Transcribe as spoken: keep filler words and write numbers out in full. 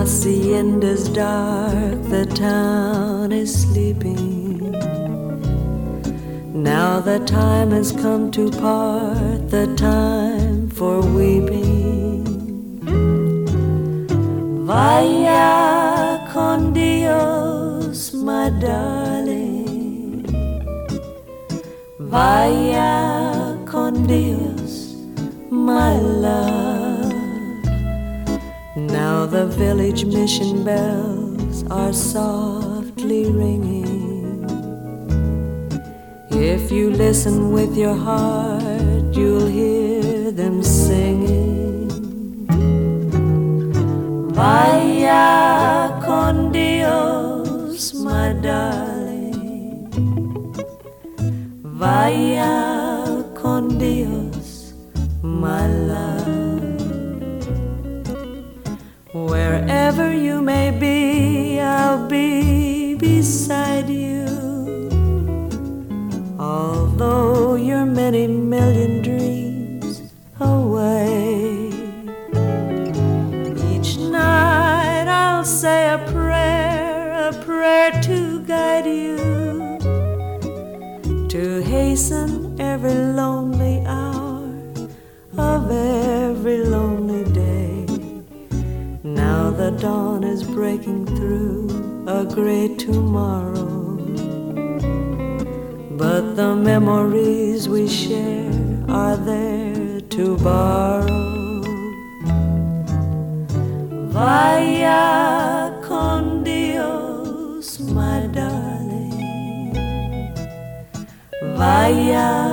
hacienda's dark, the town is sleeping. Now the time has come to part, the time for weeping. Vaya con Dios, my darling. Vaya con Dios, my love. Now the village mission bells are softly ringing. If you listen with your heart, you'll hear them singing. Vaya con Dios, my darling. Vaya con Dios, my love. Wherever you may be, I'll be beside you. Although you're many million dreams away, each night I'll say a prayer, a prayer to guide you, to hasten every lonely hour of every lonely day. Now the dawn is breaking through a great tomorrow, but the memories we share are there to borrow. Vaya con Dios, my darling. Vaya